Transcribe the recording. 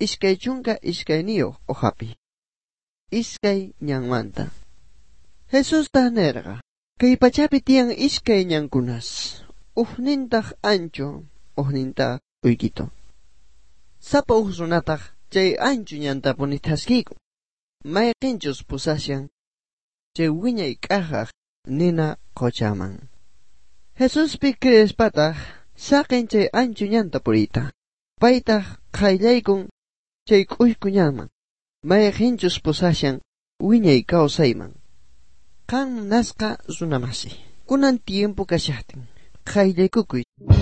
iskay chunka iskayniyo ohapi. Iskay ñanmanta. Jesus nerga. Kay pachapi tiyan iskay ñankunas. Ujnintaq ancho, ujnintaq uykito. Sapa ujrunataq chay ancho ñantapuni thaskiku. Mayqinchus pusasyan chay wiñay k'ajaq nina qochaman. Jesuspi crespataq saqin chay ancho ñantapurita. Paytaq qayllaykun chay k'uykuñaman. Mayqinchus pusasyan wiñay kawsayman. Qan nasqa runamasi. Kunan tiempo kashaqtin. Qayllaykukuy.